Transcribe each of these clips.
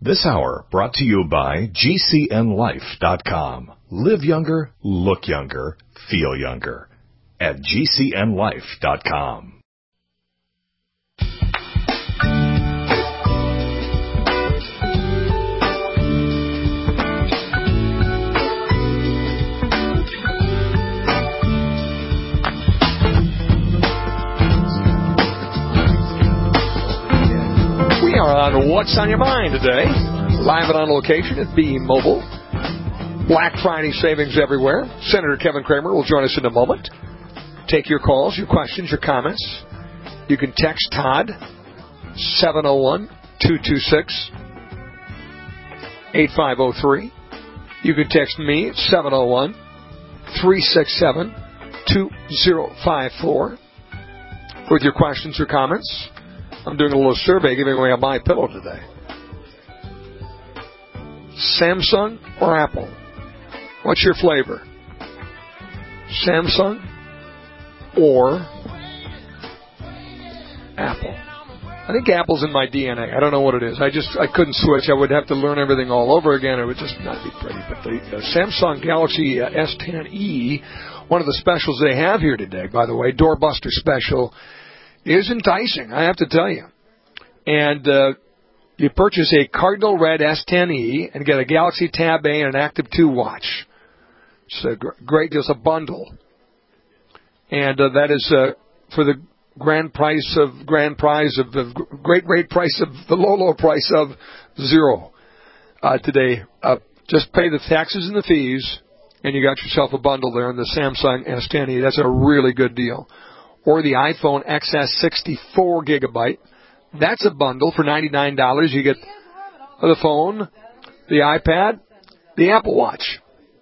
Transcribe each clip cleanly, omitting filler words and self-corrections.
This hour brought to you by GCNLife.com. Live younger, look younger, feel younger. At GCNLife.com. We are on What's on Your Mind today, live and on location at B-Mobile. Black Friday savings everywhere. Senator Kevin Cramer will join us in a moment. Take your calls, your questions, your comments. You can text Todd, 701-226-8503. You can text me, 701-367-2054, with your questions or comments. I'm doing a little survey giving away a My Pillow today. Samsung or Apple? What's your flavor? Samsung or Apple? I think Apple's in my DNA. I don't know what it is. I couldn't switch. I would have to learn everything all over again. It would just not be pretty. But the Samsung Galaxy S10e, one of the specials they have here today, by the way, Doorbuster special, is enticing, I have to tell you. And you purchase a Cardinal Red S10e and get a Galaxy Tab A and an Active 2 watch. It's a great deal. It's a bundle. And that is for the great price of the low price of $0 today. Just pay the taxes and the fees, and you got yourself a bundle there in the Samsung S10e. That's a really good deal. Or the iPhone XS 64 gigabyte. That's a bundle for $99. You get the phone, the iPad, the Apple Watch.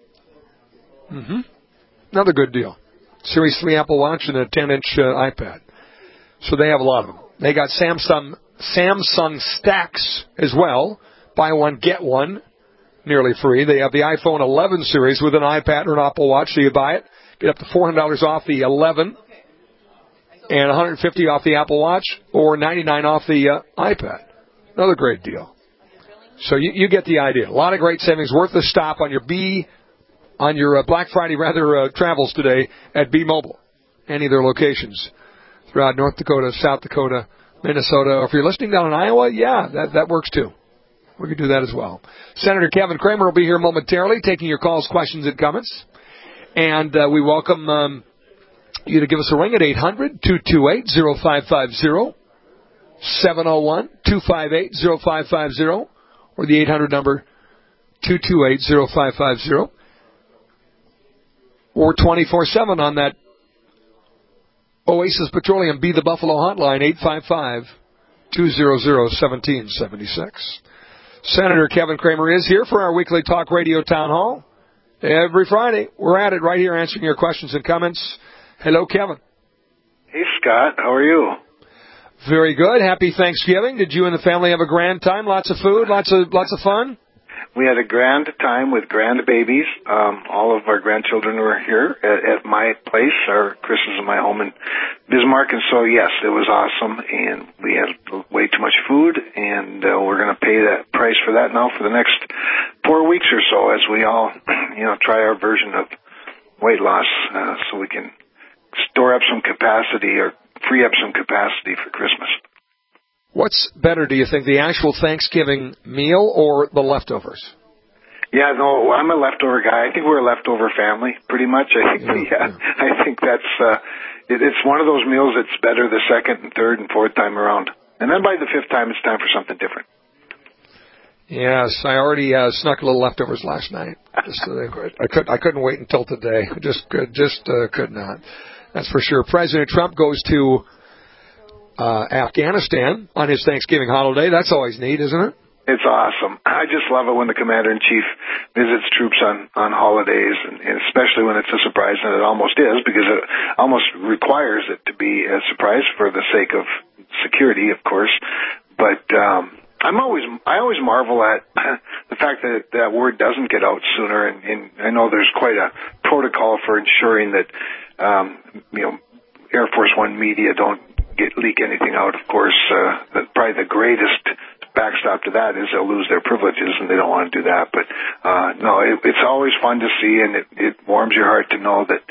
Another good deal. Series 3 Apple Watch and a 10-inch iPad. So they have a lot of them. They got Samsung Stacks as well. Buy one, get one, nearly free. They have the iPhone 11 series with an iPad or an Apple Watch. So you buy it, get up to $400 off the 11. And $150 off the Apple Watch, or $99 off the iPad. Another great deal. So you get the idea. A lot of great savings. Worth the stop on your Black Friday travels today at B-Mobile. Any of their locations throughout North Dakota, South Dakota, Minnesota. Or if you're listening down in Iowa, yeah, that works too. We can do that as well. Senator Kevin Cramer will be here momentarily, taking your calls, questions, and comments. And we welcome you to give us a ring at 800-228-0550, 701-258-0550, or the 800 number, 228-0550, or 24/7 on that Oasis Petroleum Be the Buffalo hotline, 855-200-1776. Senator Kevin Cramer is here for our weekly talk radio town hall. Every Friday, we're at it right here answering your questions and comments. Hello, Kevin. Hey, Scott. How are you? Very good. Happy Thanksgiving. Did you and the family have a grand time? Lots of food, lots of fun? We had a grand time with grandbabies. All of our grandchildren were here at my place, our Christmas in my home in Bismarck. And so, yes, it was awesome. And we had way too much food, and we're going to pay that price for that now for the next 4 weeks or so as we all, try our version of weight loss so we can store up some capacity or free up some capacity for Christmas. What's better, do you think, the actual Thanksgiving meal or the leftovers? Yeah, no, I'm a leftover guy. I think we're a leftover family, pretty much. I think that's it's one of those meals that's better the second and third and fourth time around. And then by the fifth time, it's time for something different. Yes, I already snuck a little leftovers last night. I couldn't wait until today. Just could not. That's for sure. President Trump goes to Afghanistan on his Thanksgiving holiday. That's always neat, isn't it? It's awesome. I just love it when the commander-in-chief visits troops on holidays, and especially when it's a surprise, and it almost is, because it almost requires it to be a surprise for the sake of security, of course. But I always marvel at the fact that that word doesn't get out sooner, and I know there's quite a protocol for ensuring that Air Force One media don't leak anything out. Of course, probably the greatest backstop to that is they'll lose their privileges, and they don't want to do that. But no, it's always fun to see, and it warms your heart to know that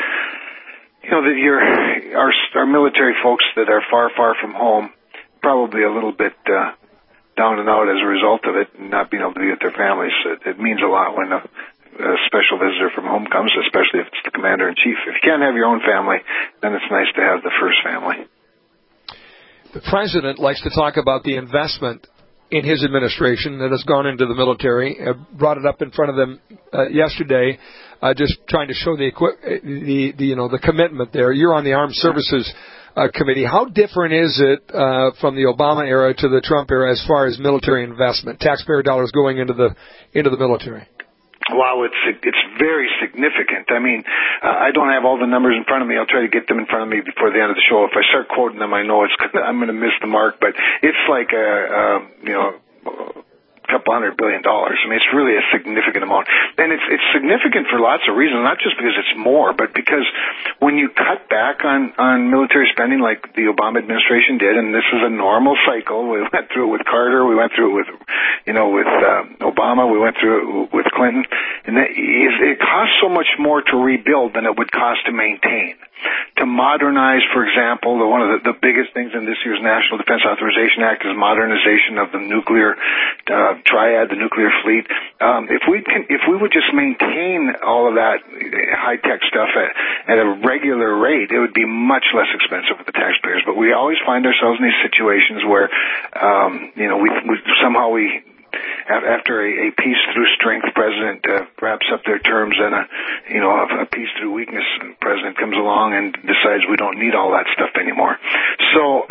that our military folks that are far, far from home, probably a little bit down and out as a result of it, and not being able to be with their families. It means a lot when a special visitor from home comes, especially if it's the commander-in-chief. If you can't have your own family, then it's nice to have the first family. The president likes to talk about the investment in his administration that has gone into the military. I brought it up in front of them yesterday, just trying to show the commitment there. You're on the Armed Services Committee. How different is it from the Obama era to the Trump era as far as military investment, taxpayer dollars going into the military? Wow, it's very significant. I mean, I don't have all the numbers in front of me. I'll try to get them in front of me before the end of the show. If I start quoting them, I know I'm going to miss the mark. But it's like a couple $100 billion. I mean, it's really a significant amount, and it's significant for lots of reasons. Not just because it's more, but because when you cut back on military spending, like the Obama administration did, and this is a normal cycle. We went through it with Carter. We went through it with Obama. We went through it with Clinton, and it costs so much more to rebuild than it would cost to maintain. To modernize, for example, one of the biggest things in this year's National Defense Authorization Act is modernization of the nuclear triad, the nuclear fleet. If we would just maintain all of that high-tech stuff at a regular rate, it would be much less expensive for the taxpayers. But we always find ourselves in these situations where, after a peace through strength president wraps up their terms, and a peace through weakness president comes along and decides we don't need all that stuff anymore. So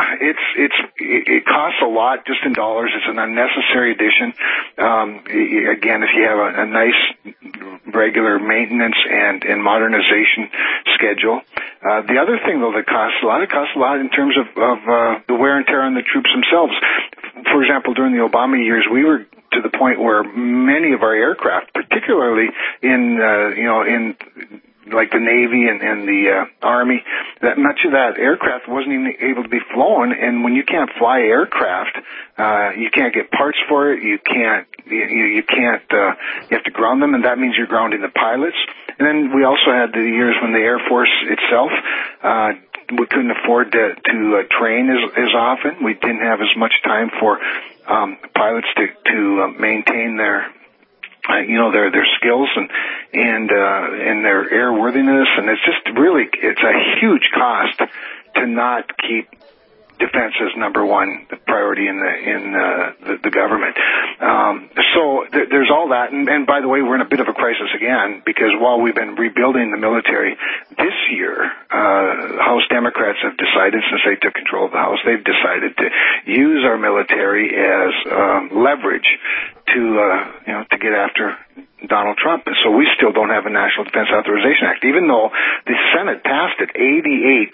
it costs a lot just in dollars. It's an unnecessary addition. Again, if you have a nice regular maintenance and modernization schedule. The other thing though that costs a lot in terms of the wear and tear on the troops themselves. For example, during the Obama years, we were to the point where many of our aircraft, particularly in like the Navy and the Army, that much of that aircraft wasn't even able to be flown. And when you can't fly aircraft, you can't get parts for it. You have to ground them, and that means you're grounding the pilots. And then we also had the years when the Air Force itself, we couldn't afford to train as often. We didn't have as much time for pilots to maintain their skills and their airworthiness, and it's a huge cost to not keep defense as number one priority in the government. So there's all that, and by the way, we're in a bit of a crisis again, because while we've been rebuilding the military this year, House Democrats have decided, since they took control of the House, they've decided to use our military as leverage to get after Donald Trump. And so we still don't have a National Defense Authorization Act, even though the Senate passed it 88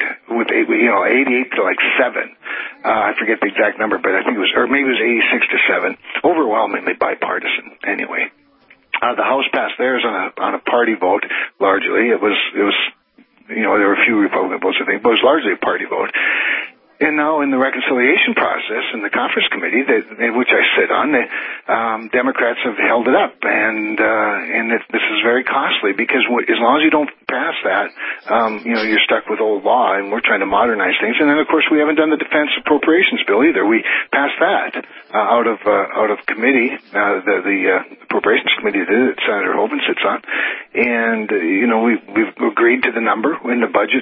to like 7. I forget the exact number, but I think it was, or maybe it was 86 to 7, overwhelmingly bipartisan anyway. The House passed theirs on a party vote, largely. It was there were a few Republican votes, I think, but it was largely a party vote. And now in the reconciliation process in the conference committee, which I sit on, Democrats have held it up, and this is very costly, because as long as you don't pass that, you're stuck with old law, and we're trying to modernize things. And then of course we haven't done the defense appropriations bill either. We passed that out of committee, the appropriations committee that Senator Hoeven sits on, and we've agreed to the number in the budget.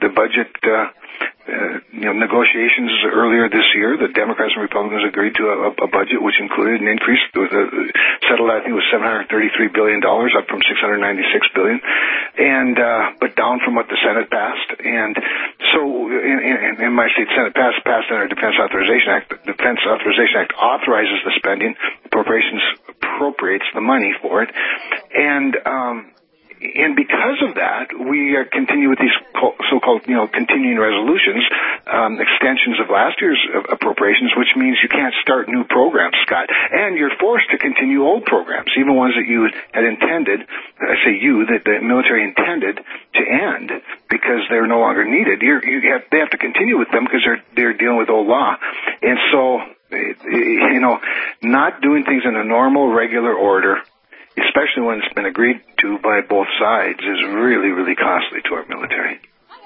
Negotiations earlier this year, the Democrats and Republicans agreed to a budget which included an increase, settled I think it was $733 billion, up from $696 billion, but down from what the Senate passed. And so, in my state, Senate passed in our Defense Authorization Act. The Defense Authorization Act authorizes the spending, appropriations appropriates the money for it, and because of that, we continue with these so-called, continuing resolutions, extensions of last year's appropriations, which means you can't start new programs, Scott. And you're forced to continue old programs, even ones that you had intended, that the military intended to end because they're no longer needed. They have to continue with them because they're dealing with old law. And so Not doing things in a normal, regular order, especially when it's been agreed to by both sides, is really, really costly to our military.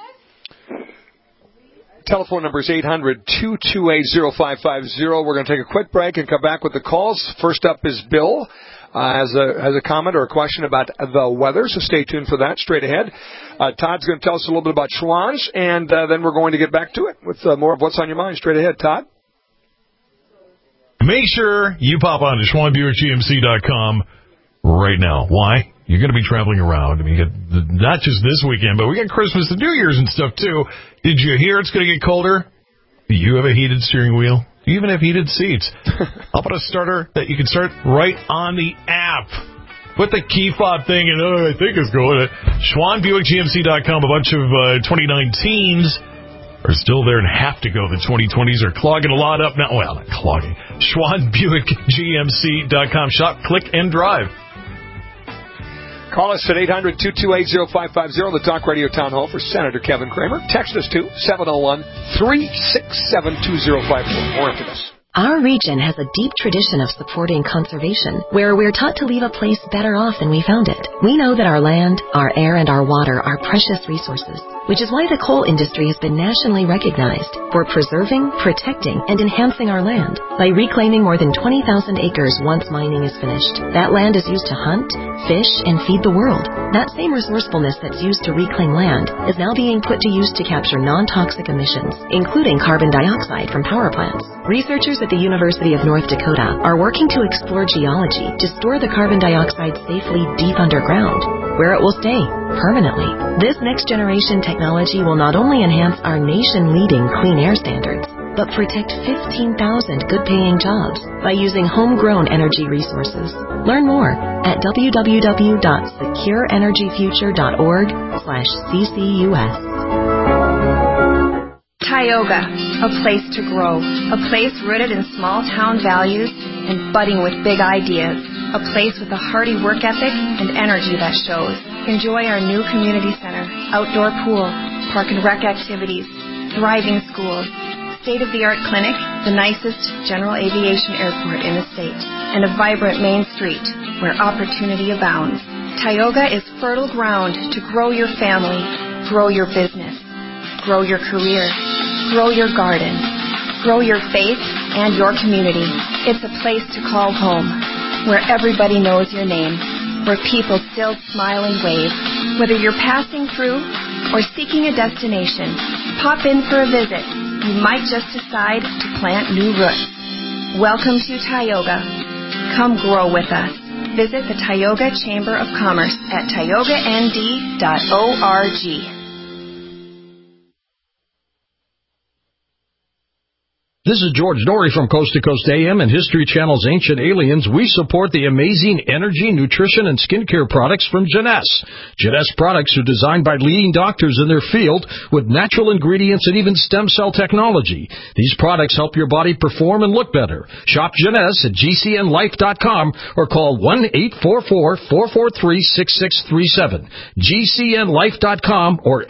Telephone number is 800-228-0550. We're going to take a quick break and come back with the calls. First up is Bill. Has a comment or a question about the weather, so stay tuned for that straight ahead. Todd's going to tell us a little bit about Schwann's, and then we're going to get back to it with more of what's on your mind straight ahead. Todd? Make sure you pop on to SchwannBuickGMC.com right now. Why? You're going to be traveling around. I mean, you got not just this weekend, but we got Christmas and New Year's and stuff, too. Did you hear it's going to get colder? Do you have a heated steering wheel? Do you even have heated seats? How about a starter that you can start right on the app? Put the key fob thing in, I think it's going. SchwannBuickGMC.com, a bunch of 2019s are still there and have to go. The 2020s are clogging a lot up now. Well, not clogging. SchwannBuickGMC.com. Shop, click, and drive. Call us at 800-228-0550, the Talk Radio Town Hall for Senator Kevin Cramer. Text us to 701-367-2054. More after this. Our region has a deep tradition of supporting conservation, where we're taught to leave a place better off than we found it. We know that our land, our air, and our water are precious resources, which is why the coal industry has been nationally recognized for preserving, protecting, and enhancing our land by reclaiming more than 20,000 acres once mining is finished. That land is used to hunt, fish, and feed the world. That same resourcefulness that's used to reclaim land is now being put to use to capture non-toxic emissions, including carbon dioxide from power plants. Researchers at the University of North Dakota are working to explore geology to store the carbon dioxide safely deep underground, where it will stay permanently. This next-generation technology will not only enhance our nation-leading clean air standards, but protect 15,000 good-paying jobs by using homegrown energy resources. Learn more at www.secureenergyfuture.org/CCUS. Tioga, a place to grow, a place rooted in small-town values and budding with big ideas, a place with a hearty work ethic and energy that shows. Enjoy our new community center, outdoor pool, park and rec activities, thriving schools, state-of-the-art clinic, the nicest general aviation airport in the state, and a vibrant main street where opportunity abounds. Tioga is fertile ground to grow your family, grow your business, grow your career, grow your garden, grow your faith and your community. It's a place to call home, where everybody knows your name, where people still smile and wave. Whether you're passing through or seeking a destination, pop in for a visit. You might just decide to plant new roots. Welcome to Tioga. Come grow with us. Visit the Tioga Chamber of Commerce at tiogaND.org. This is George Norrie from Coast to Coast AM and History Channel's Ancient Aliens. We support the amazing energy, nutrition, and skincare products from Jeunesse. Jeunesse products are designed by leading doctors in their field with natural ingredients and even stem cell technology. These products help your body perform and look better. Shop Jeunesse at GCNlife.com or call 1-844-443-6637. GCNlife.com or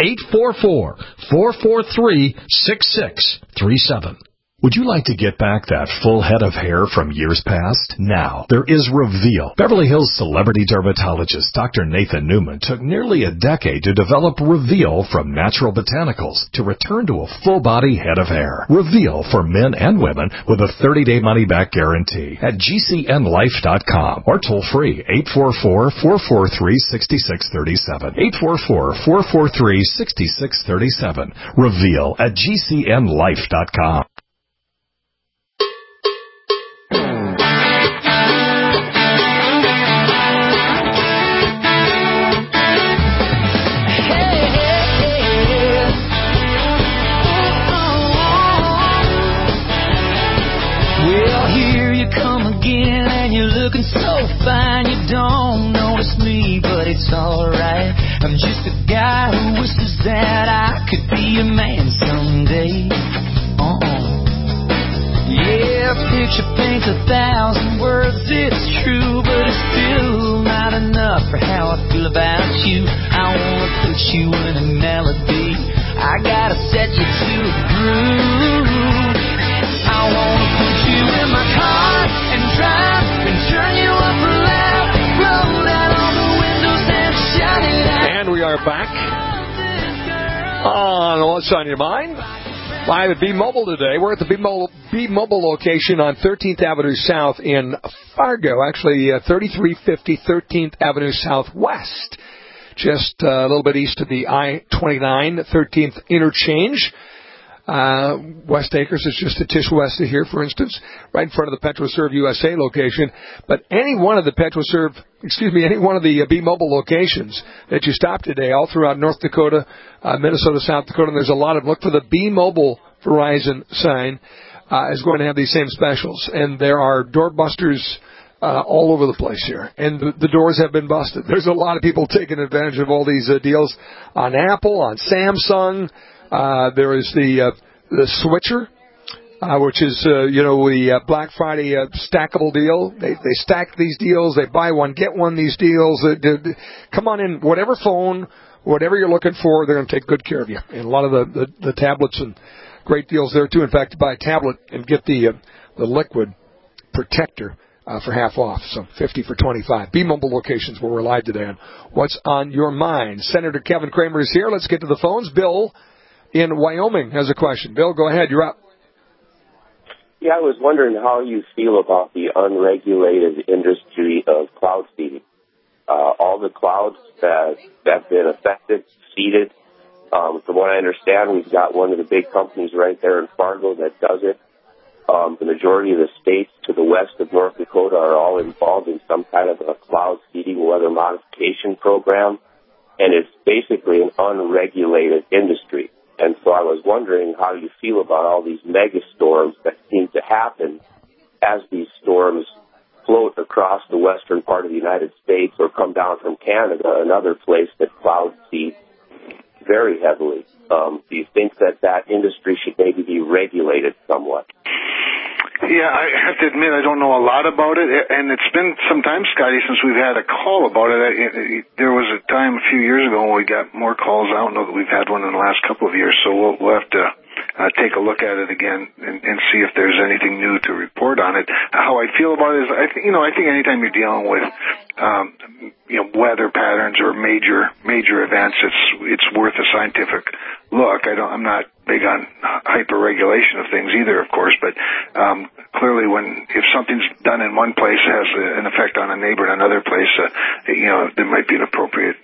844-443-6637. Would you like to get back that full head of hair from years past? Now, there is Reveal. Beverly Hills celebrity dermatologist Dr. Nathan Newman took nearly a decade to develop Reveal from natural botanicals to return to a full-body head of hair. Reveal for men and women with a 30-day money-back guarantee at GCNlife.com or toll-free 844-443-6637. 844-443-6637. Reveal at GCNlife.com. So fine, you don't notice me, but it's alright. I'm just a guy who wishes that I could be a man someday. Yeah, picture paints 1,000 words, it's true, but it's still not enough for how I feel about you. I wanna put you in a melody, I gotta set you to a groove. I wanna put you we're back on What's on Your Mind. Live at B-Mobile today. We're at the B-Mobile location on 13th Avenue South in Fargo. Actually, 3350 13th Avenue Southwest. Just a little bit east of the I-29 13th interchange. West Acres is just a tish west of here, for instance, right in front of the PetroServe USA location. But any one of the B-Mobile locations that you stop today, all throughout North Dakota, Minnesota, South Dakota, and there's a lot of, look for the B-Mobile Verizon sign, is going to have these same specials. And there are doorbusters all over the place here. And the doors have been busted. There's a lot of people taking advantage of all these deals on Apple, on Samsung. There is the Switcher, which is, the Black Friday stackable deal. They stack these deals. They buy one, get one, these deals. Come on in. Whatever phone, whatever you're looking for, they're going to take good care of you. And a lot of the tablets and great deals there, too. In fact, to buy a tablet and get the Liquid Protector for half off. So 50 for 25. B-Mobile locations where we're live today on What's on Your Mind. Senator Kevin Cramer is here. Let's get to the phones. Bill in Wyoming has a question. Bill, go ahead. You're up. Yeah, I was wondering how you feel about the unregulated industry of cloud seeding. All the clouds that have been affected, seeded. From what I understand, we've got one of the big companies right there in Fargo that does it. The majority of the states to the west of North Dakota are all involved in some kind of a cloud seeding weather modification program, and it's basically an unregulated industry. And so I was wondering how you feel about all these mega storms that seem to happen as these storms float across the western part of the United States or come down from Canada, another place that cloud seeds very heavily. Do you think that industry should maybe be regulated somewhat? Yeah, I have to admit I don't know a lot about it, and it's been some time, Scotty, since we've had a call about it. There was a time a few years ago when we got more calls. I don't know that we've had one in the last couple of years, so we'll have to take a look at it again and see if there's anything new to report on it. How I feel about it is, I think anytime you're dealing with weather patterns or major events, it's worth a scientific look. I'm not big on hyper regulation of things either, of course, but clearly if something's done in one place has an effect on a neighbor in another place, there might be an appropriate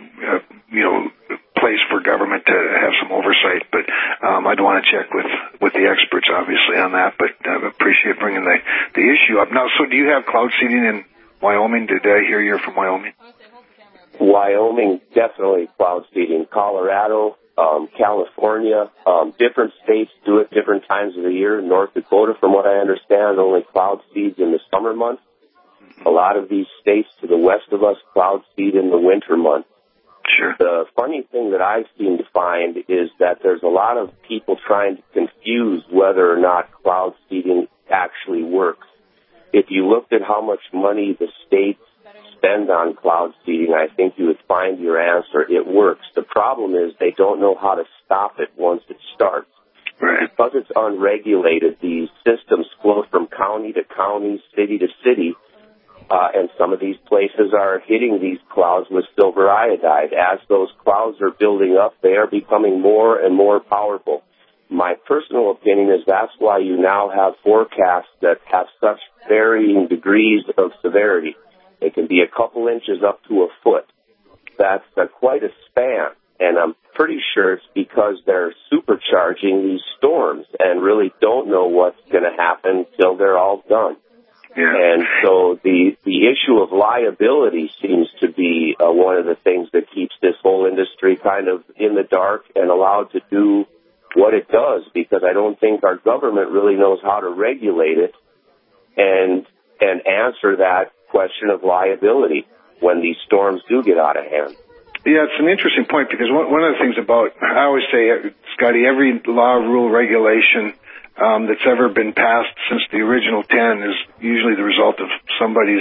place for government to have some oversight, but I'd want to check with the experts, obviously, on that, but I appreciate bringing the issue up. Now, so do you have cloud seeding in Wyoming? Did I hear you're from Wyoming? Wyoming, definitely cloud seeding. Colorado, California, different states do it different times of the year. North Dakota, from what I understand, only cloud seeds in the summer months. A lot of these states to the west of us cloud seed in the winter months. Sure. The funny thing that I've seen to find is that there's a lot of people trying to confuse whether or not cloud seeding actually works. If you looked at how much money the states spend on cloud seeding, I think you would find your answer. It works. The problem is they don't know how to stop it once it starts. Right. Because it's unregulated, these systems flow from county to county, city to city, and some of these places are hitting these clouds with silver iodide. As those clouds are building up, they are becoming more and more powerful. My personal opinion is that's why you now have forecasts that have such varying degrees of severity. It can be a couple inches up to a foot. That's quite a span, and I'm pretty sure it's because they're supercharging these storms and really don't know what's going to happen till they're all done. Yeah. And so the issue of liability seems to be one of the things that keeps this whole industry kind of in the dark and allowed to do what it does, because I don't think our government really knows how to regulate it and answer that question of liability when these storms do get out of hand. Yeah, it's an interesting point, because one of the things I always say, Scotty, every law, rule, regulation that's ever been passed since the original 10 is usually the result of somebody's,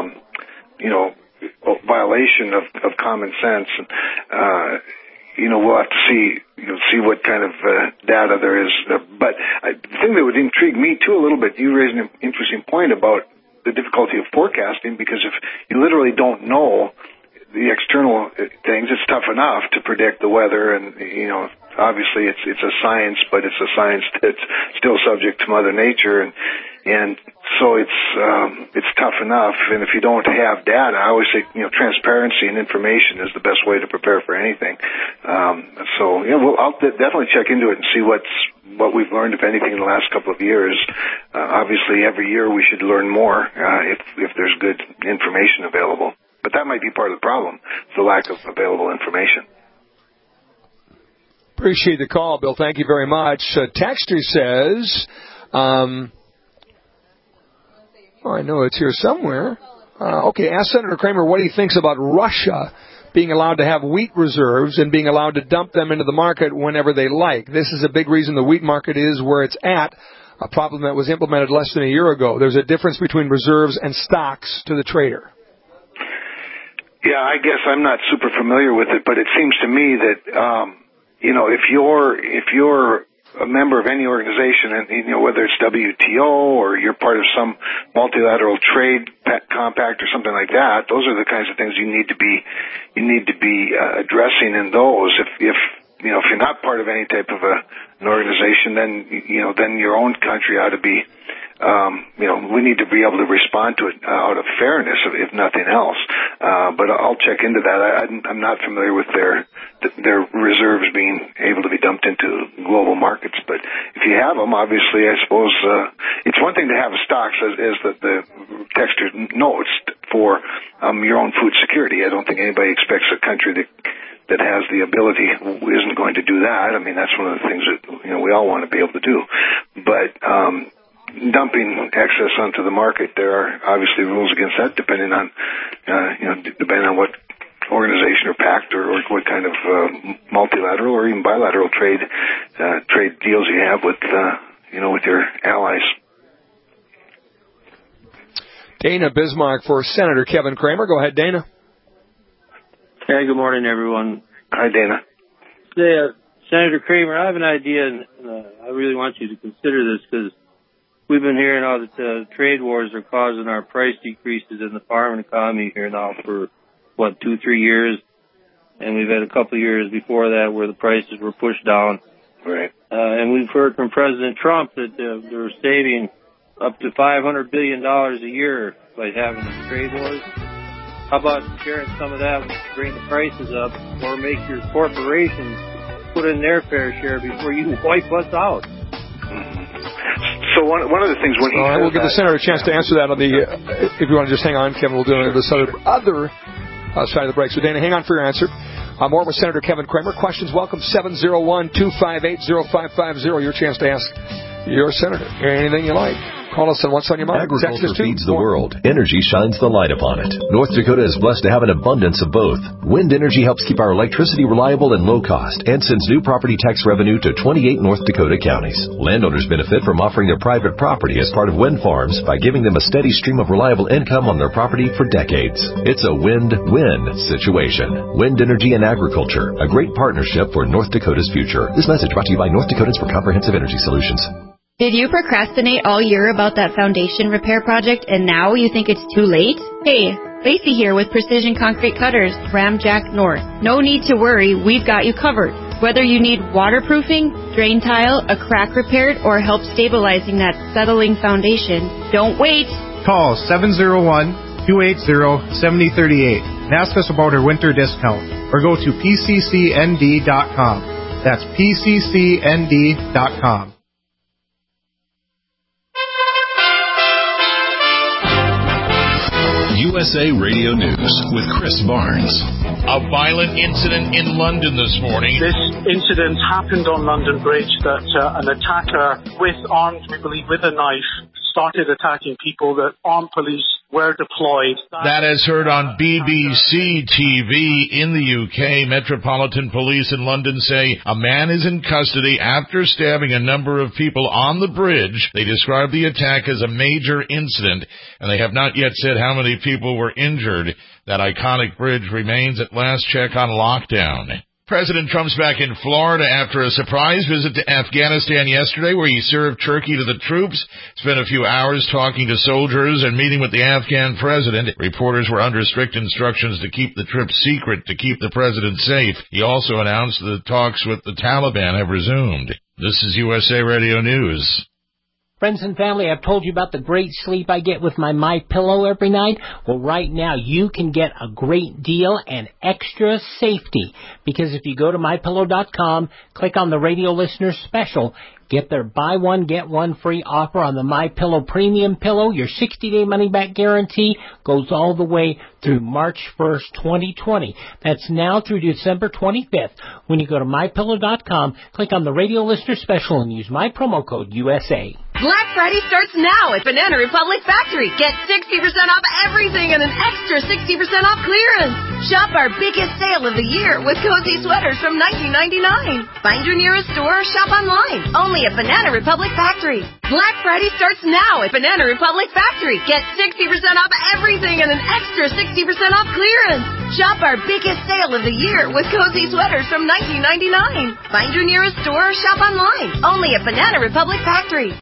violation of common sense. We'll have to see what kind of data there is. But the thing that would intrigue me, too, a little bit, you raised an interesting point about the difficulty of forecasting, because if you literally don't know, the external things, it's tough enough to predict the weather, and obviously it's a science, but it's a science that's still subject to Mother Nature, and so it's tough enough. And if you don't have data, I always say transparency and information is the best way to prepare for anything. I'll definitely check into it and see what we've learned, if anything, in the last couple of years. Obviously, every year we should learn more if there's good information available. But that might be part of the problem, the lack of available information. Appreciate the call, Bill. Thank you very much. Texter says, I know it's here somewhere. Ask Senator Kramer what he thinks about Russia being allowed to have wheat reserves and being allowed to dump them into the market whenever they like. This is a big reason the wheat market is where it's at, a problem that was implemented less than a year ago. There's a difference between reserves and stocks to the trader. Yeah, I guess I'm not super familiar with it, but it seems to me that, if you're a member of any organization, and whether it's WTO or you're part of some multilateral trade compact or something like that, those are the kinds of things you need to be addressing in those. If you're not part of any type of an organization, then your own country ought to be. We need to be able to respond to it out of fairness, if nothing else. But I'll check into that. I'm not familiar with their reserves being able to be dumped into global markets. But if you have them, obviously, I suppose it's one thing to have stocks, as the texter notes, for your own food security. I don't think anybody expects a country that has the ability isn't going to do that. I mean, that's one of the things that we all want to be able to do. But dumping excess onto the market, there are obviously rules against that, depending on what organization or pact or what kind of multilateral or even bilateral trade deals you have with your allies. Dana Bismarck for Senator Kevin Kramer. Go ahead, Dana. Hey, good morning, everyone. Hi, Dana. Senator Kramer, I have an idea, and I really want you to consider this, because we've been hearing how that trade wars are causing our price decreases in the farming economy here now for, 2-3 years, and we've had a couple of years before that where the prices were pushed down. Right. And we've heard from President Trump that they're saving up to $500 billion a year by having these trade wars. How about sharing some of that, bring the prices up, or make your corporations put in their fair share before you wipe us out? So one of the things when he all right, we'll give the senator a chance to answer that on the. If you want to just hang on, Kevin, we'll do it on the other side of the break. So, Dana, hang on for your answer. More with Senator Kevin Kramer. Questions welcome, 701-258-0550. Your chance to ask your senator anything you like. Call us on What's on Your Mind. Agriculture feeds the world. Energy shines the light upon it. North Dakota is blessed to have an abundance of both. Wind energy helps keep our electricity reliable and low cost and sends new property tax revenue to 28 North Dakota counties. Landowners benefit from offering their private property as part of wind farms by giving them a steady stream of reliable income on their property for decades. It's a win-win situation. Wind energy and agriculture, a great partnership for North Dakota's future. This message brought to you by North Dakotans for Comprehensive Energy Solutions. Did you procrastinate all year about that foundation repair project and now you think it's too late? Hey, Lacey here with Precision Concrete Cutters, Ramjack North. No need to worry, we've got you covered. Whether you need waterproofing, drain tile, a crack repaired, or help stabilizing that settling foundation, don't wait. Call 701-280-7038 and ask us about our winter discount, or go to pccnd.com. That's pccnd.com. USA Radio News with Chris Barnes. A violent incident in London this morning. This incident happened on London Bridge that an attacker armed, we believe, with a knife started attacking people. That armed police were deployed. That is heard on BBC TV in the UK. Metropolitan Police in London say a man is in custody after stabbing a number of people on the bridge. They describe the attack as a major incident, and they have not yet said how many people were injured. That iconic bridge remains at last check on lockdown. President Trump's back in Florida after a surprise visit to Afghanistan yesterday where he served turkey to the troops, spent a few hours talking to soldiers and meeting with the Afghan president. Reporters were under strict instructions to keep the trip secret to keep the president safe. He also announced the talks with the Taliban have resumed. This is USA Radio News. Friends and family, I've told you about the great sleep I get with my MyPillow every night. Well, right now you can get a great deal and extra safety because if you go to MyPillow.com, click on the radio listener special, get their buy one, get one free offer on the MyPillow Premium Pillow. Your 60-day money-back guarantee goes all the way through March 1st, 2020. That's now through December 25th. When you go to MyPillow.com, click on the radio listener special and use my promo code USA. Black Friday starts now at Banana Republic Factory. Get 60% off everything and an extra 60% off clearance. Shop our biggest sale of the year with cozy sweaters from $19.99. Find your nearest store or shop online. Only at Banana Republic Factory. Black Friday starts now at Banana Republic Factory. Get 60% off everything and an extra 60% off clearance. Shop our biggest sale of the year with cozy sweaters from $19.99. Find your nearest store or shop online. Only at Banana Republic Factory.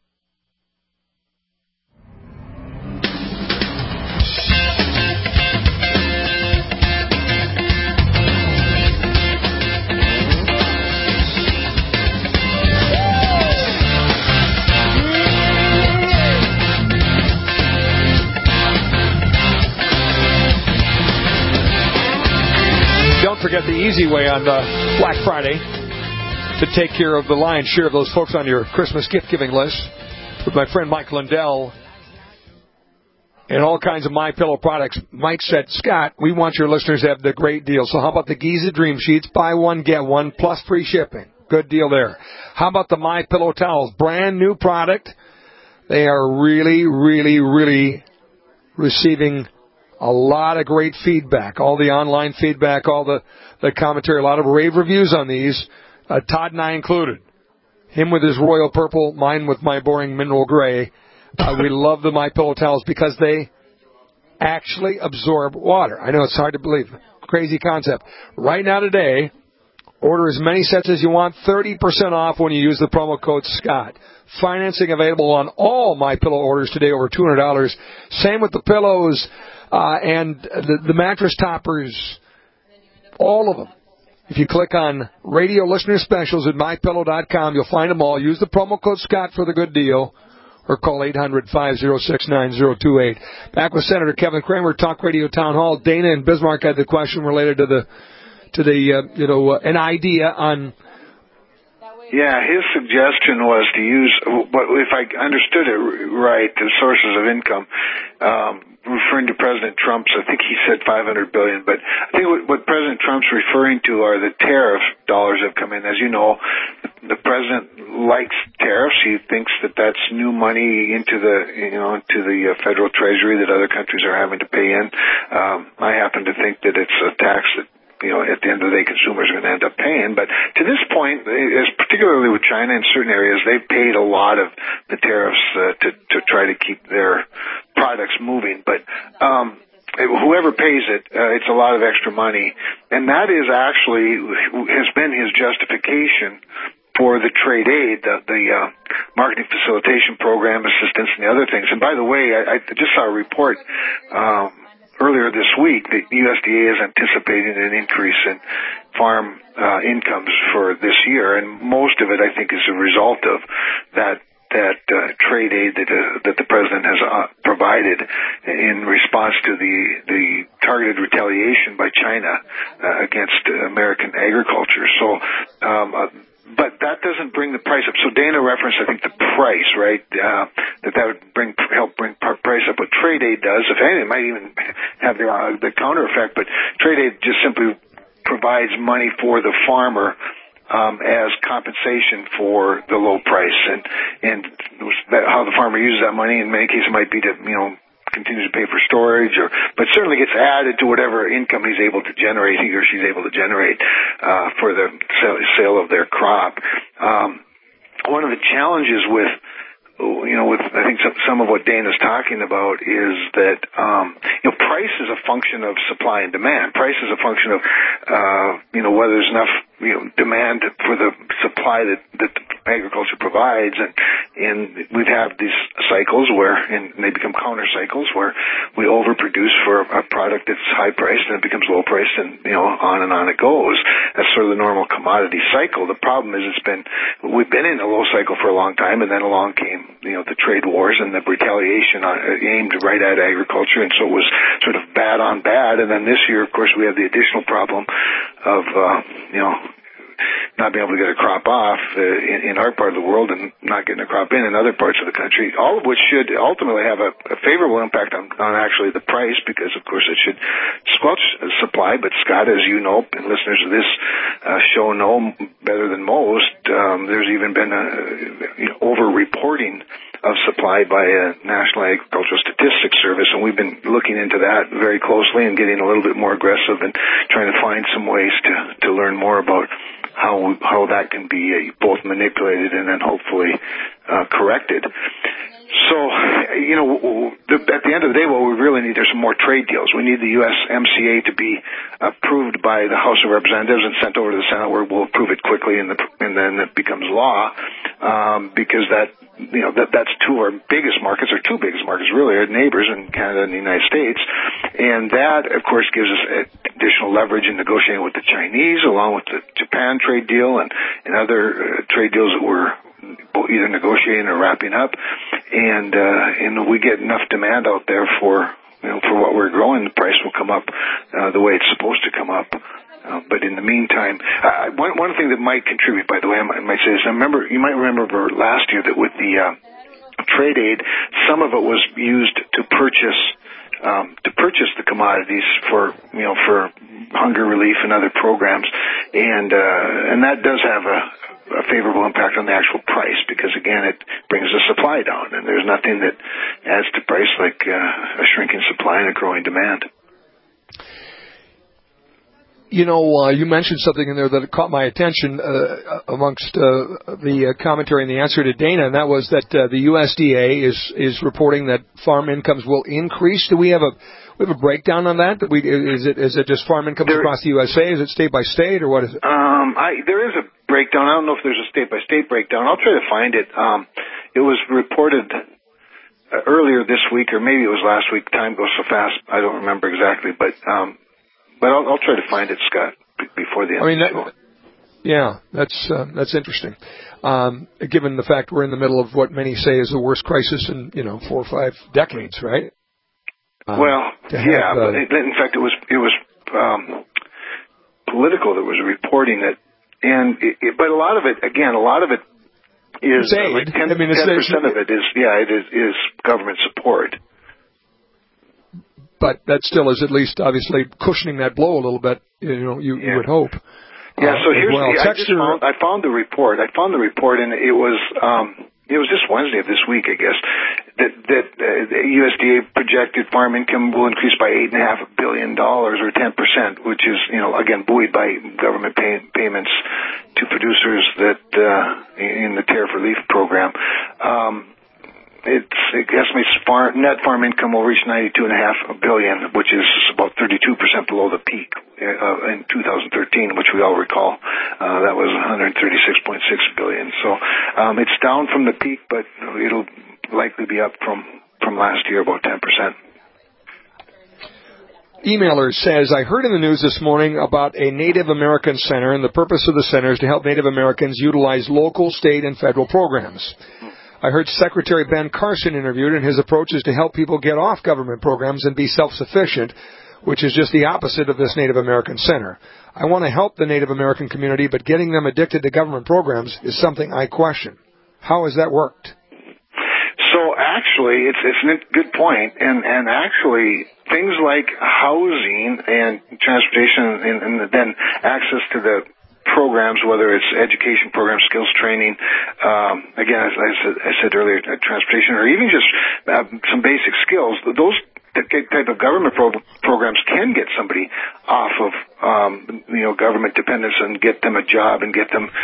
Don't forget the easy way on Black Friday to take care of the lion's share of those folks on your Christmas gift-giving list with my friend Mike Lindell and all kinds of MyPillow products. Mike said, Scott, we want your listeners to have the great deal. So how about the Giza Dream Sheets? Buy one, get one, plus free shipping. Good deal there. How about the MyPillow towels? Brand new product. They are really, really, really receiving a lot of great feedback, all the online feedback, all the commentary, a lot of rave reviews on these, Todd and I included. Him with his royal purple, mine with my boring mineral gray. We love the MyPillow towels because they actually absorb water. I know it's hard to believe. Crazy concept. Right now today, order as many sets as you want, 30% off when you use the promo code SCOTT. Financing available on all MyPillow orders today, over $200. Same with the pillows. And the mattress toppers, all of them. If you click on radio listener specials at MyPillow.com, you'll find them all. Use the promo code Scott for the good deal, or call 800-506-9028. Back with Senator Kevin Cramer, Talk Radio Town Hall. Dana and Bismarck had the question related to an idea on. Yeah, his suggestion was to use, if I understood it right, the sources of income, referring to President Trump's, I think he said $500 billion, but I think what President Trump's referring to are the tariff dollars that have come in. As you know, the president likes tariffs. He thinks that that's new money into the federal treasury that other countries are having to pay in. I happen to think that it's a tax that, at the end of the day, consumers are going to end up paying. But to this point, particularly with China in certain areas, they've paid a lot of the tariffs to try to keep their products moving. But whoever pays it, it's a lot of extra money. And that is actually has been his justification for the trade aid, the marketing facilitation program assistance and the other things. And by the way, I just saw a report earlier this week that USDA is anticipating an increase in farm incomes for this year, and most of it, I think, is a result of that trade aid that the president has provided in response to the targeted retaliation by China against American agriculture. So, but that doesn't bring the price up. So Dana referenced, I think, the price, right? That would help bring price up. What trade aid does, if anything, it might even have the counter effect. But trade aid just simply provides money for the farmer as compensation for the low price, and how the farmer uses that money in many cases might be to continue to pay for storage, but certainly gets added to whatever income he or she's able to generate for the sale of their crop. One of the challenges with with I think some of what Dana's talking about is that price is a function of supply and demand. Price is a function of whether there's enough demand for the supply that agriculture provides, and we've had these cycles and they become counter cycles where we overproduce for a product that's high priced and it becomes low priced, and on and on it goes. That's sort of the normal commodity cycle. The problem is we've been in a low cycle for a long time, and then along came the trade wars and the retaliation aimed right at agriculture, and so it was sort of bad on bad. And then this year, of course, we have the additional problem of not being able to get a crop off in our part of the world and not getting a crop in other parts of the country, all of which should ultimately have a favorable impact on actually the price, because, of course, it should squelch supply. But, Scott, as you know, and listeners of this show know better than most, there's even been over-reporting of supply by a National Agricultural Statistics Service, and we've been looking into that very closely and getting a little bit more aggressive and trying to find some ways to learn more about how that can be both manipulated and then hopefully corrected. So, at the end of the day, what we really need are some more trade deals. We need the USMCA to be approved by the House of Representatives and sent over to the Senate, where we'll approve it quickly, and then it becomes law, because that's two of our biggest markets, or two biggest markets really, our neighbors in Canada and the United States. And that, of course, gives us additional leverage in negotiating with the Chinese, along with the Japan trade deal and other trade deals that we're either negotiating or wrapping up. And we get enough demand out there for what we're growing, the price will come up the way it's supposed to come up. But in the meantime, one thing that might contribute, by the way, I might say this. You might remember last year that with the trade aid, some of it was used to purchase the commodities for hunger relief and other programs, and that does have a favorable impact on the actual price, because again, it brings the supply down, and there's nothing that adds to price like a shrinking supply and a growing demand. You mentioned something in there that caught my attention amongst the commentary and the answer to Dana, and that was that the USDA is reporting that farm incomes will increase. Do we have a breakdown on that? Is it just farm incomes across the USA? Is it state by state, or what is it? There is a breakdown. I don't know if there's a state by state breakdown. I'll try to find it. It was reported earlier this week, or maybe it was last week. Time goes so fast, I don't remember exactly, but I'll try to find it, Scott, before the end of the show. Yeah, that's interesting. Given the fact we're in the middle of what many say is the worst crisis in 4 or 5 decades, right? But in fact, it was Political that was reporting it, but a lot of it is like 10% of it is government support. But that still is at least obviously cushioning that blow a little bit. You would hope. Yeah. So I found the report. And it was just Wednesday of this week, I guess, that USDA projected farm income will increase by $8.5 billion, or 10%, which is again buoyed by government payments to producers that in the Tariff Relief Program. It estimates net farm income will reach $92.5 billion, which is about 32% below the peak in 2013, which we all recall. That was $136.6 billion. So it's down from the peak, but it'll likely be up from last year, about 10%. Emailer says, I heard in the news this morning about a Native American center, and the purpose of the center is to help Native Americans utilize local, state, and federal programs. I heard Secretary Ben Carson interviewed, and his approach is to help people get off government programs and be self-sufficient, which is just the opposite of this Native American center. I want to help the Native American community, but getting them addicted to government programs is something I question. How has that worked? So actually, it's a good point, and actually things like housing and transportation and then access to the programs, whether it's education programs, skills training, again, as I said earlier, transportation, or even just some basic skills, those type of government programs can get somebody off of government dependence and get them a job and get them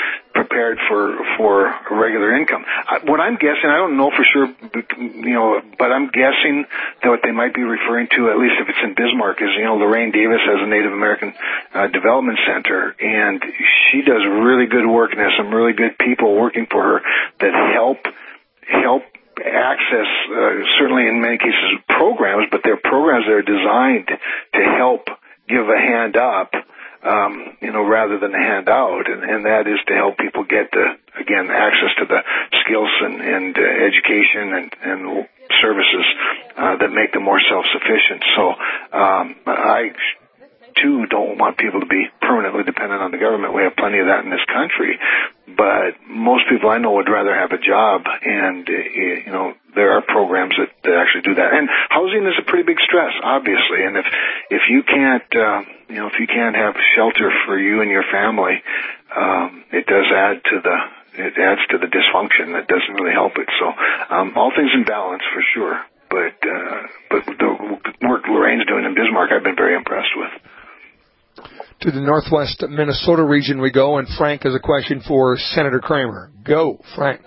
prepared for a regular income. What I'm guessing, I don't know for sure, but I'm guessing that what they might be referring to, at least if it's in Bismarck, is, Lorraine Davis has a Native American Development Center, and she does really good work and has some really good people working for her that help access, certainly in many cases, programs, but they're programs that are designed to help give a hand up, rather than a handout, and that is to help people get access to the skills and education and services that make them more self-sufficient. So I too don't want people to be permanently dependent on the government. We have plenty of that in this country, but most people I know would rather have a job, and there are programs that actually do that. And housing is a pretty big stress, obviously, and if you can't have shelter for you and your family, it adds to the dysfunction. That doesn't really help it. So all things in balance for sure. But the work Lorraine's doing in Bismarck, I've been very impressed with. To the northwest Minnesota region we go, and Frank has a question for Senator Kramer. Go, Frank.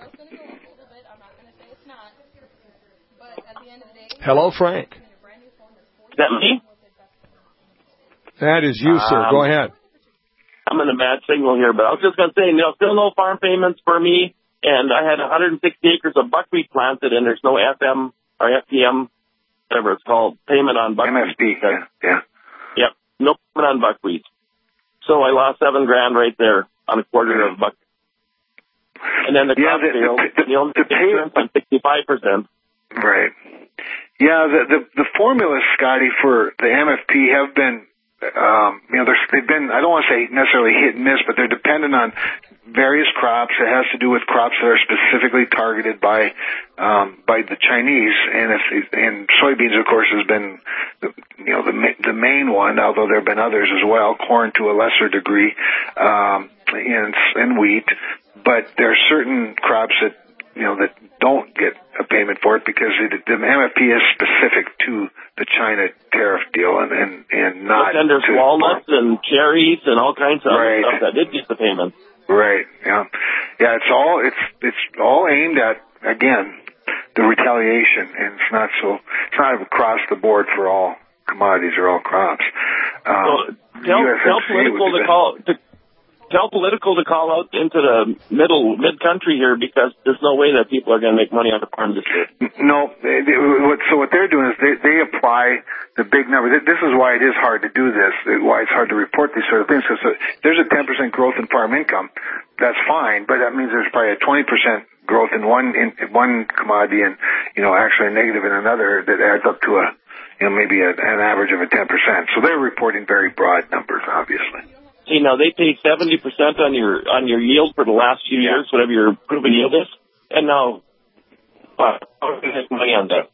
Hello, Frank. Is that me? That is you, sir. Go ahead. I'm in a bad signal here, but I was just going to say, still no farm payments for me, and I had 160 acres of buckwheat planted, and there's no FM or FPM, whatever it's called, payment on buckwheat. MSP, yeah. Yep, no payment on buckwheat. So I lost $7,000 right there on a quarter of buckwheat. And then the crop failed, the only insurance on 65%. Right. Yeah, the formulas, Scotty, for the MFP have been, they've been, I don't want to say necessarily hit and miss, but they're dependent on various crops. It has to do with crops that are specifically targeted by the Chinese, and soybeans, of course, has been the main one, although there have been others as well. Corn to a lesser degree, and wheat. But there are certain crops that don't get a payment for it because the MFP is specific to the China tariff deal and not. And there's walnuts and cherries and all kinds of other stuff that did get the payment. Right. Yeah. Yeah. It's all aimed at, again, the retaliation, and it's not across the board for all commodities or all crops. Tell political to call out into the mid-country here, because there's no way that people are going to make money on the farm this year. No. So what they're doing is they apply the big number. This is why it is hard to do this, why it's hard to report these sort of things, because there's a 10% growth in farm income. That's fine, but that means there's probably a 20% growth in one commodity and, actually a negative in another that adds up to maybe an average of a 10%. So they're reporting very broad numbers, obviously. See, now they pay 70% on your yield for the last few years, whatever your proven yield is, and now how are you going to make money on that?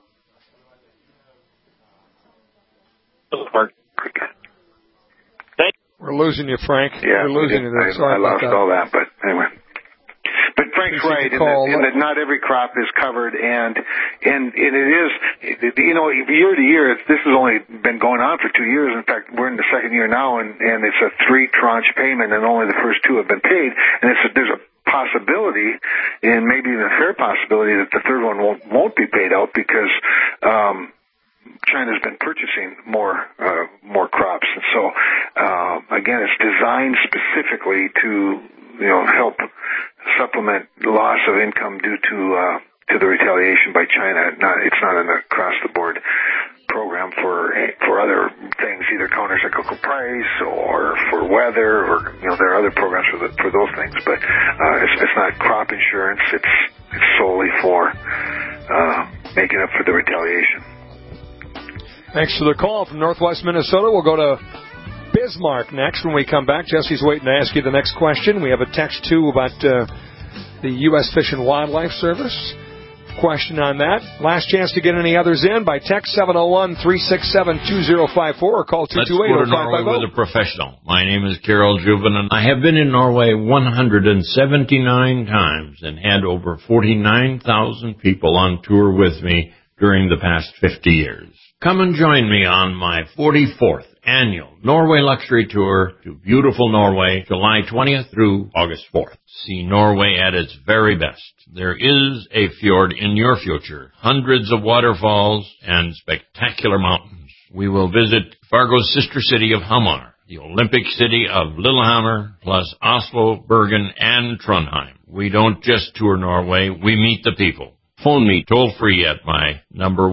We're losing you, Frank. Yeah, we're losing you. I lost all that, but anyway. But Frank's right in that not every crop is covered, and it is, year to year, this has only been going on for 2 years. In fact, we're in the second year now, and it's a 3-tranche payment, and only the first 2 have been paid. And there's a possibility, and maybe even a fair possibility, that the third one won't be paid out because China's been purchasing more crops, and so again, it's designed specifically to help supplement the loss of income due to the retaliation by China. It's not an across-the-board program for other things, either counter-cyclical price or for weather, or there are other programs for those things. But it's not crop insurance. It's solely for making up for the retaliation. Thanks for the call from Northwest Minnesota. We'll go to Bismarck next when we come back. Jesse's waiting to ask you the next question. We have a text, too, about the U.S. Fish and Wildlife Service. Question on that. Last chance to get any others in by text 701-367-2054 or call 228-0550. Let's go to Norway with a professional. My name is Carol Juven, and I have been in Norway 179 times and had over 49,000 people on tour with me during the past 50 years. Come and join me on my 44th annual Norway Luxury Tour to beautiful Norway, July 20th through August 4th. See Norway at its very best. There is a fjord in your future, hundreds of waterfalls, and spectacular mountains. We will visit Fargo's sister city of Hamar, the Olympic city of Lillehammer, plus Oslo, Bergen, and Trondheim. We don't just tour Norway, we meet the people. Phone me toll-free at my number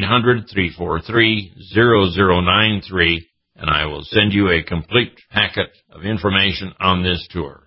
1-800-343-0093, and I will send you a complete packet of information on this tour.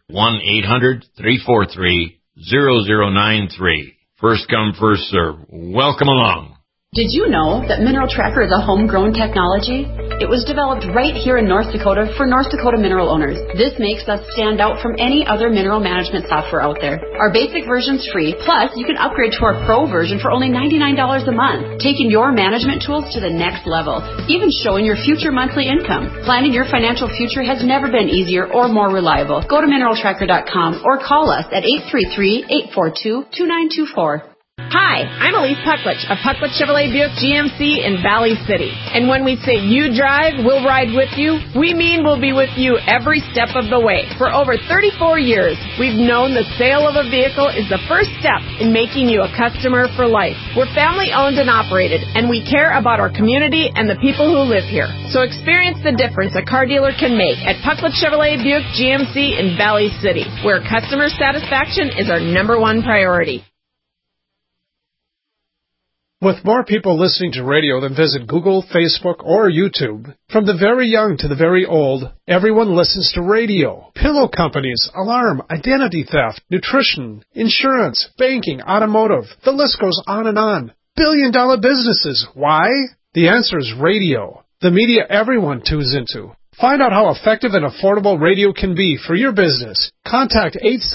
1-800-343-0093. First come, first serve. Welcome along. Did you know that Mineral Tracker is a homegrown technology? It was developed right here in North Dakota for North Dakota mineral owners. This makes us stand out from any other mineral management software out there. Our basic version's free, plus you can upgrade to our pro version for only $99 a month, taking your management tools to the next level, even showing your future monthly income. Planning your financial future has never been easier or more reliable. Go to mineraltracker.com or call us at 833-842-2924. Hi, I'm Elise Pucklich of Pucklich Chevrolet Buick GMC in Valley City. And when we say you drive, we'll ride with you, we mean we'll be with you every step of the way. For over 34 years, we've known the sale of a vehicle is the first step in making you a customer for life. We're family owned and operated, and we care about our community and the people who live here. So experience the difference a car dealer can make at Pucklich Chevrolet Buick GMC in Valley City, where customer satisfaction is our number one priority. With more people listening to radio than visit Google, Facebook, or YouTube, from the very young to the very old, everyone listens to radio. Pillow companies, alarm, identity theft, nutrition, insurance, banking, automotive. The list goes on and on. Billion-dollar businesses. Why? The answer is radio. The media everyone tunes into. Find out how effective and affordable radio can be for your business. Contact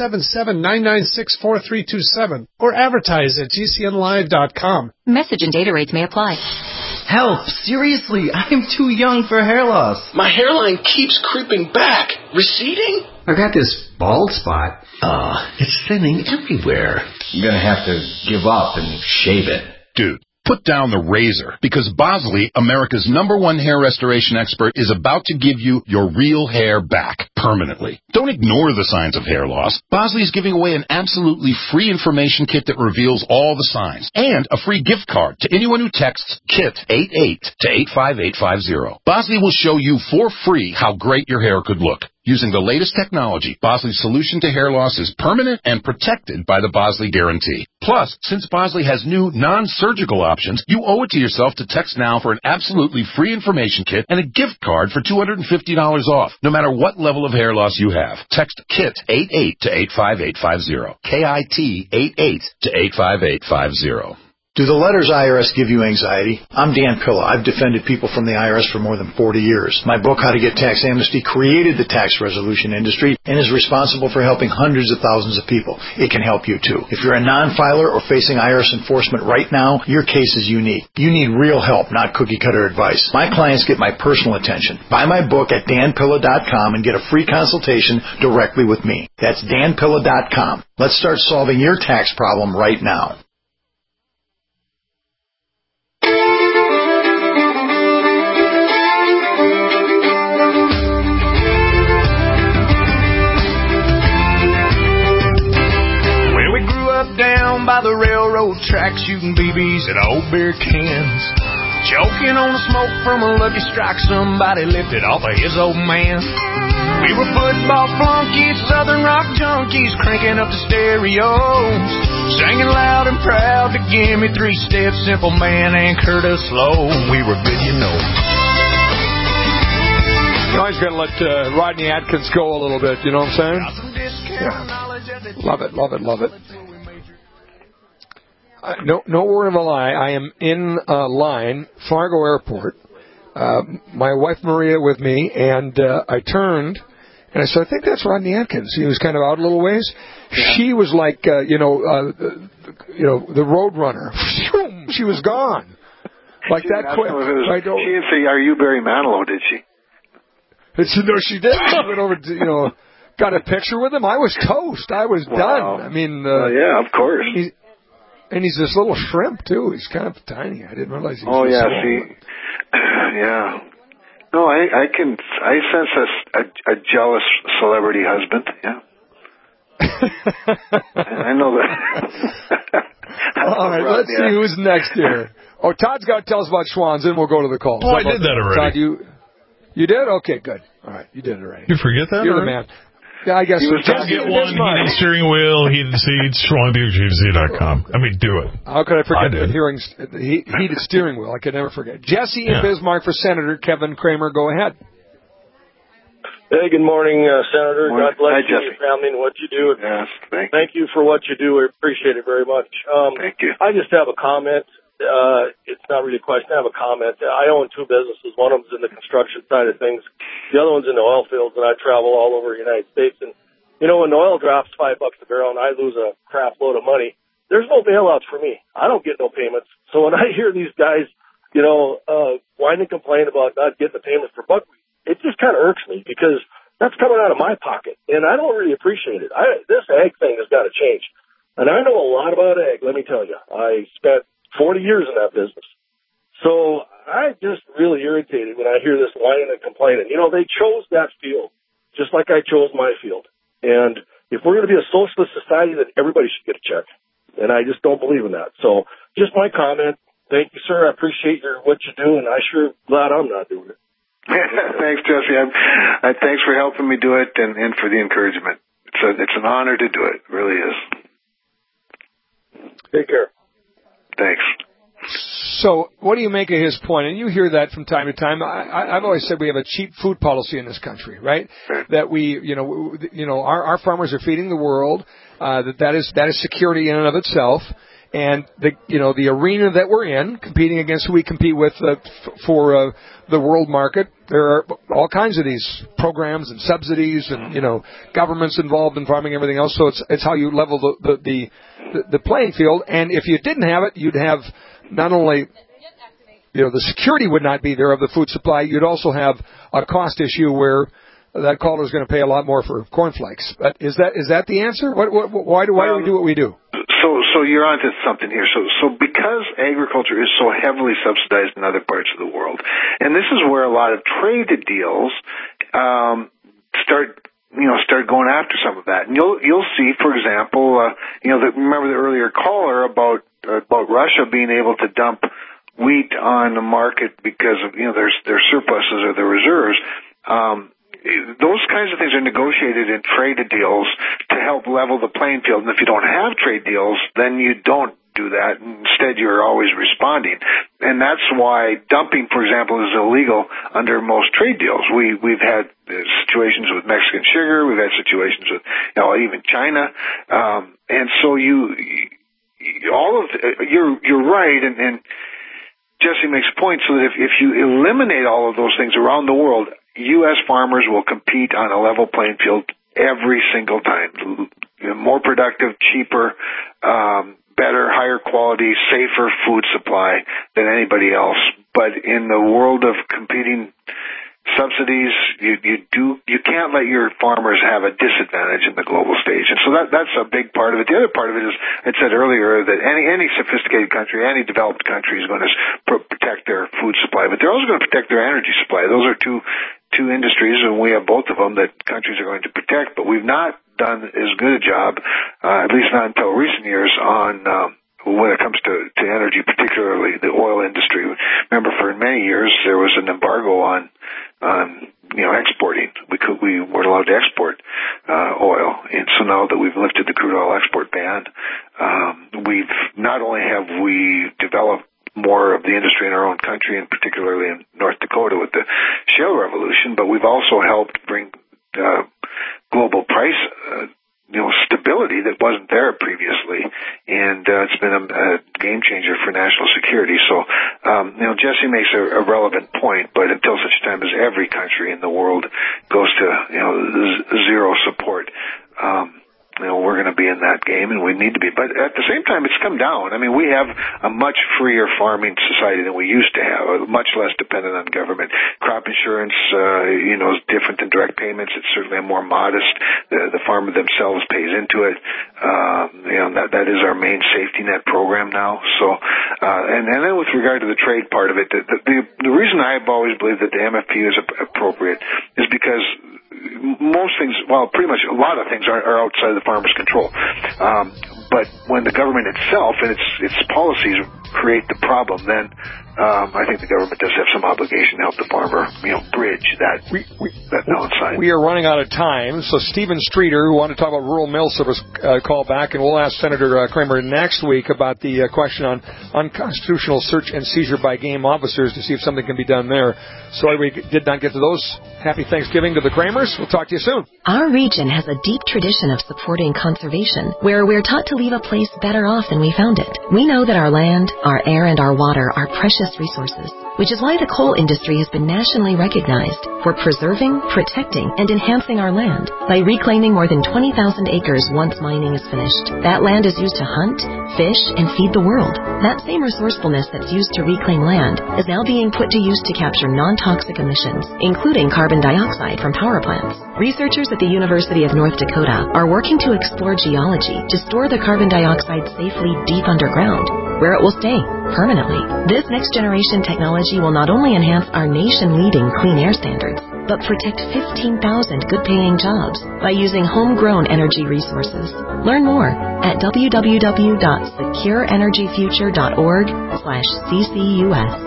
877-996-4327 or advertise at gcnlive.com. Message and data rates may apply. Help! Seriously, I'm too young for hair loss. My hairline keeps creeping back. Receding? I've got this bald spot. It's thinning everywhere. I'm gonna have to give up and shave it. Dude. Put down the razor, because Bosley, America's #1 hair restoration expert, is about to give you your real hair back permanently. Don't ignore the signs of hair loss. Bosley is giving away an absolutely free information kit that reveals all the signs, and a free gift card to anyone who texts KIT88 to 85850. Bosley will show you for free how great your hair could look. Using the latest technology, Bosley's solution to hair loss is permanent and protected by the Bosley Guarantee. Plus, since Bosley has new non-surgical options, you owe it to yourself to text now for an absolutely free information kit and a gift card for $250 off, no matter what level of hair loss you have. Text KIT88 to 85850. KIT88 to 85850. Do the letters IRS give you anxiety? I'm Dan Pilla. I've defended people from the IRS for more than 40 years. My book, How to Get Tax Amnesty, created the tax resolution industry and is responsible for helping hundreds of thousands of people. It can help you too. If you're a non-filer or facing IRS enforcement right now, your case is unique. You need real help, not cookie-cutter advice. My clients get my personal attention. Buy my book at danpilla.com and get a free consultation directly with me. That's danpilla.com. Let's start solving your tax problem right now. Down by the railroad tracks, shooting BBs at old beer cans, choking on the smoke from a Lucky Strike somebody lifted off of his old man. We were football flunkies, southern rock junkies, cranking up the stereos, singing loud and proud to give me 3 steps, Simple Man anchored us low. We were good, you know. You always got to let Rodney Atkins go a little bit, you know what I'm saying? Yeah. Love it, love it, love it. No word of a lie. I am in line, Fargo Airport. My wife Maria with me, and I turned, and I said, I think that's Rodney Atkins. He was kind of out a little ways. Yeah. She was like, the Road Runner. She was gone, like that quick. She didn't say, "Are you Barry Manilow?" Did she? No, she did. She went over to, got a picture with him. I was toast. I was done. I mean, yeah, of course. And he's this little shrimp, too. He's kind of tiny. I didn't realize he was yeah, small. see. Yeah. No, I sense a jealous celebrity husband. Yeah. I know that. All right, let's see who's next here. Oh, Todd's got to tell us about Schwann's, then we'll go to the calls. Oh, I did that already. Todd, you did? Okay, good. All right, you did it already. You forget that? You're the man. Yeah, I guess so. Just get one heated steering wheel, heated seats, SchwannBuickGMC.com. I mean, do it. How could I forget the heated steering wheel? I could never forget. Jesse in Bismarck for Senator Kevin Kramer. Go ahead. Hey, good morning, Senator. Morning. God bless Hi, you and your family and what you do. Yes, thank you for what you do. I appreciate it very much. Thank you. I just have a comment. It's not really a question. I have a comment. I own two businesses. One of them's in the construction side of things. The other one's in the oil fields, and I travel all over the United States. And, you know, when the oil drops $5 a barrel and I lose a crap load of money, there's no bailouts for me. I don't get no payments. So when I hear these guys, you know, whine and complain about not getting the payments for buckwheat, it just kind of irks me because that's coming out of my pocket, and I don't really appreciate it. This ag thing has got to change. And I know a lot about ag, let me tell you. I spent 40 years in that business. So I'm just really irritated when I hear this whining and complaining. You know, they chose that field just like I chose my field. And if we're going to be a socialist society, then everybody should get a check. And I just don't believe in that. So just my comment. Thank you, sir. I appreciate what you do, and I sure glad I'm not doing it. Thanks, Jesse. Thanks for helping me do it and for the encouragement. It's an honor to do it. It really is. Take care. Thanks. So, what do you make of his point? And you hear that from time to time. I've always said we have a cheap food policy in this country, right? That our farmers are feeding the world. That is security in and of itself. And the arena that we're in, competing against who we compete with for the world market, there are all kinds of these programs and subsidies, and governments involved in farming and everything else. So it's how you level the playing field. And if you didn't have it, you'd have not only the security would not be there of the food supply, you'd also have a cost issue where that caller is going to pay a lot more for cornflakes. But is that the answer? Why do we do what we do? So you're onto something here. So because agriculture is so heavily subsidized in other parts of the world, and this is where a lot of trade deals start going after some of that. And you'll see, for example, remember the earlier caller about Russia being able to dump wheat on the market because of their surpluses or their reserves. Those kinds of things are negotiated in trade deals to help level the playing field. And if you don't have trade deals, then you don't do that. Instead, you're always responding. And that's why dumping, for example, is illegal under most trade deals. We've had situations with Mexican sugar. We've had situations with even China. And so you're right. And Jesse makes a point so that if you eliminate all of those things around the world, U.S. farmers will compete on a level playing field every single time. More productive, cheaper, better, higher quality, safer food supply than anybody else. But in the world of competing subsidies, you can't let your farmers have a disadvantage in the global stage. And so that's a big part of it. The other part of it is, I said earlier, that any sophisticated country, any developed country is going to protect their food supply, but they're also going to protect their energy supply. Those are two industries, and we have both of them that countries are going to protect, but we've not done as good a job, at least not until recent years, on when it comes to energy, particularly the oil industry. Remember, for many years there was an embargo on exporting. We weren't allowed to export oil, and so now that we've lifted the crude oil export ban, we've not only have we developed more of the industry in our own country, and particularly in North Dakota with the shale revolution, but we've also helped bring global price stability that wasn't there previously, and it's been a game changer for national security. So, Jesse makes a relevant point, but until such time as every country in the world goes to zero support, we're going to be in that game, and we need to be. But at the same time, it's come down. I mean, we have a much freer farming society than we used to have, much less dependent on government. Crop insurance, is different than direct payments. It's certainly more modest. The farmer themselves pays into it. That is our main safety net program now. So, and then with regard to the trade part of it, the reason I've always believed that the MFP is appropriate is because most things, pretty much a lot of things are outside of the farmer's control. But when the government itself and its policies create the problem, then I think the government does have some obligation to help the farmer, bridge that downside. We are running out of time, so Stephen Streeter, who wanted to talk about rural mail service, call back, and we'll ask Senator Kramer next week about the question on unconstitutional search and seizure by game officers to see if something can be done there. Sorry we did not get to those. Happy Thanksgiving to the Kramers. We'll talk to you soon. Our region has a deep tradition of supporting conservation, where we're taught to leave a place better off than we found it. We know that our land, our air, and our water are precious resources, which is why the coal industry has been nationally recognized for preserving, protecting, and enhancing our land by reclaiming more than 20,000 acres once mining is finished. That land is used to hunt, fish, and feed the world. That same resourcefulness that's used to reclaim land is now being put to use to capture non-toxic emissions, including carbon dioxide from power plants. Researchers at the University of North Dakota are working to explore geology to store the carbon dioxide safely deep underground, where it will stay permanently. This next-generation technology will not only enhance our nation-leading clean air standards, but protect 15,000 good-paying jobs by using homegrown energy resources. Learn more at www.secureenergyfuture.org/CCUS.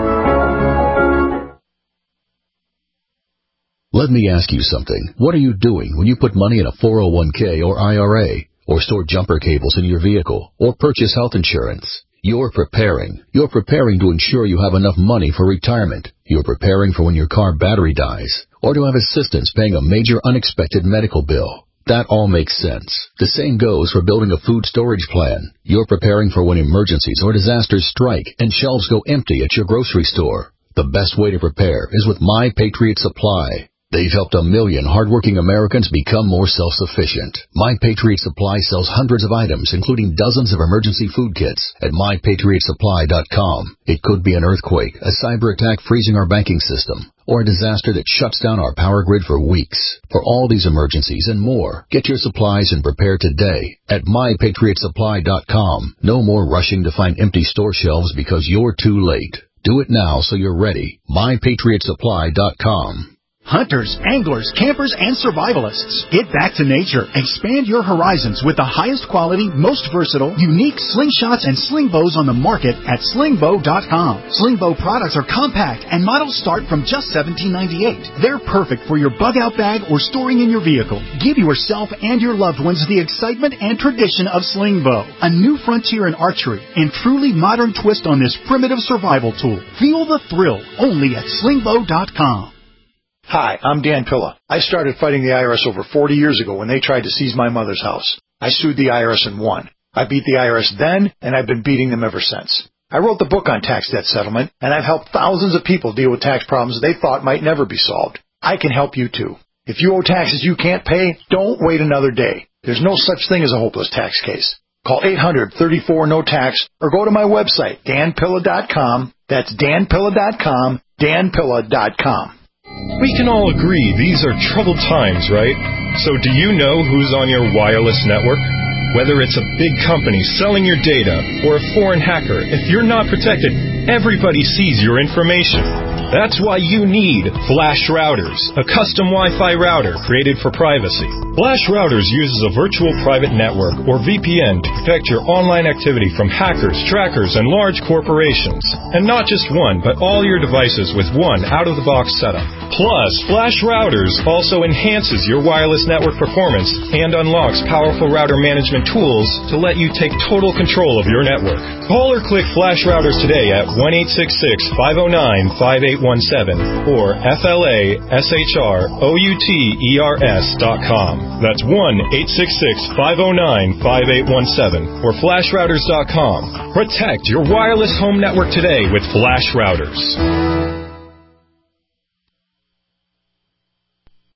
Let me ask you something. What are you doing when you put money in a 401k or IRA, or store jumper cables in your vehicle, or purchase health insurance? You're preparing. You're preparing to ensure you have enough money for retirement. You're preparing for when your car battery dies, or to have assistance paying a major unexpected medical bill. That all makes sense. The same goes for building a food storage plan. You're preparing for when emergencies or disasters strike and shelves go empty at your grocery store. The best way to prepare is with My Patriot Supply. They've helped 1 million hardworking Americans become more self-sufficient. My Patriot Supply sells hundreds of items, including dozens of emergency food kits, at MyPatriotSupply.com. It could be an earthquake, a cyber attack freezing our banking system, or a disaster that shuts down our power grid for weeks. For all these emergencies and more, get your supplies and prepare today at MyPatriotSupply.com. No more rushing to find empty store shelves because you're too late. Do it now so you're ready. MyPatriotSupply.com. Hunters, anglers, campers, and survivalists. Get back to nature. Expand your horizons with the highest quality, most versatile, unique slingshots and sling bows on the market at slingbow.com. Slingbow products are compact and models start from just $17.98. They're perfect for your bug-out bag or storing in your vehicle. Give yourself and your loved ones the excitement and tradition of Slingbow, a new frontier in archery and truly modern twist on this primitive survival tool. Feel the thrill only at slingbow.com. Hi, I'm Dan Pilla. I started fighting the IRS over 40 years ago when they tried to seize my mother's house. I sued the IRS and won. I beat the IRS then, and I've been beating them ever since. I wrote the book on tax debt settlement, and I've helped thousands of people deal with tax problems they thought might never be solved. I can help you too. If you owe taxes you can't pay, don't wait another day. There's no such thing as a hopeless tax case. Call 800-34-NO-TAX or go to my website, danpilla.com. That's danpilla.com, danpilla.com. We can all agree these are troubled times, right? So do you know who's on your wireless network? Whether it's a big company selling your data or a foreign hacker, if you're not protected, everybody sees your information. That's why you need Flash Routers, a custom Wi-Fi router created for privacy. Flash Routers uses a virtual private network, or VPN, to protect your online activity from hackers, trackers, and large corporations. And not just one, but all your devices with one out-of-the-box setup. Plus, Flash Routers also enhances your wireless network performance and unlocks powerful router management tools to let you take total control of your network. Call or click Flash Routers today at 1-866-509-5817 or FLASHROUTERS.com. That's 1-866-509-5817 or FlashRouters.com. Protect your wireless home network today with Flash Routers.